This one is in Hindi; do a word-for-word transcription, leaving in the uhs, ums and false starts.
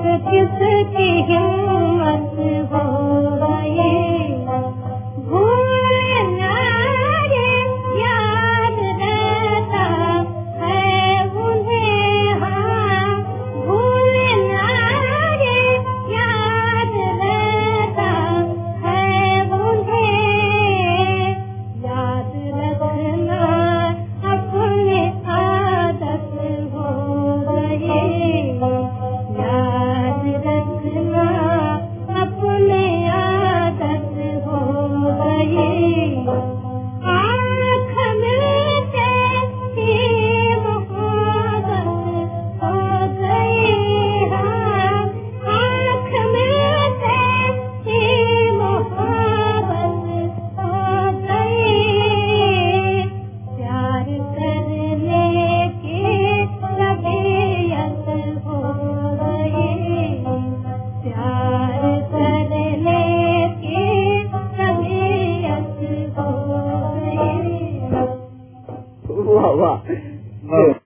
किसकी हिम्मत हो गई भूलना ये याद रहता है उन्हें हाँ भूलना ये याद रहता है उन्हें याद रखना अपनी आदत हो गई याद रखना अपनी आदत हो गई आँख मिलते ही मोहब्बत हो गई हाँ आँख मिलते ही मोहब्बत हो गई प्यार करने की तबीयत हो गई प्यार करने की तबीयत हो गई वाह वाह